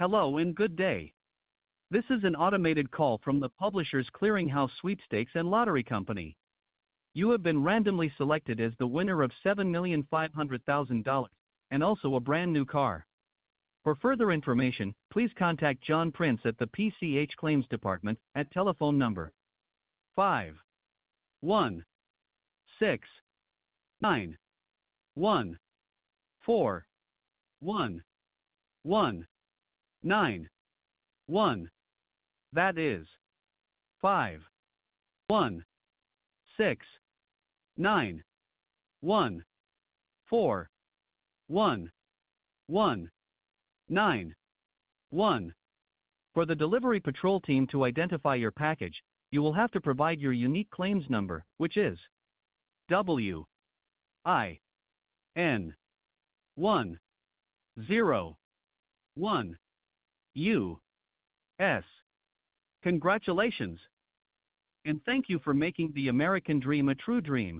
Hello and good day. This is an automated call from the Publishers Clearinghouse Sweepstakes and Lottery Company. You have been randomly selected as the winner of $7,500,000 and also a brand new car. For further information, please contact John Prince at the PCH Claims Department at telephone number 5 1 6 9 1 4 1 1 9 1. That is 5 1 6 9 1 4 1 1 9 1. For the delivery patrol team to identify your package, you will have to provide your unique claims number, which is WIN 1 0 1 US. Congratulations! And thank you for making the American dream a true dream.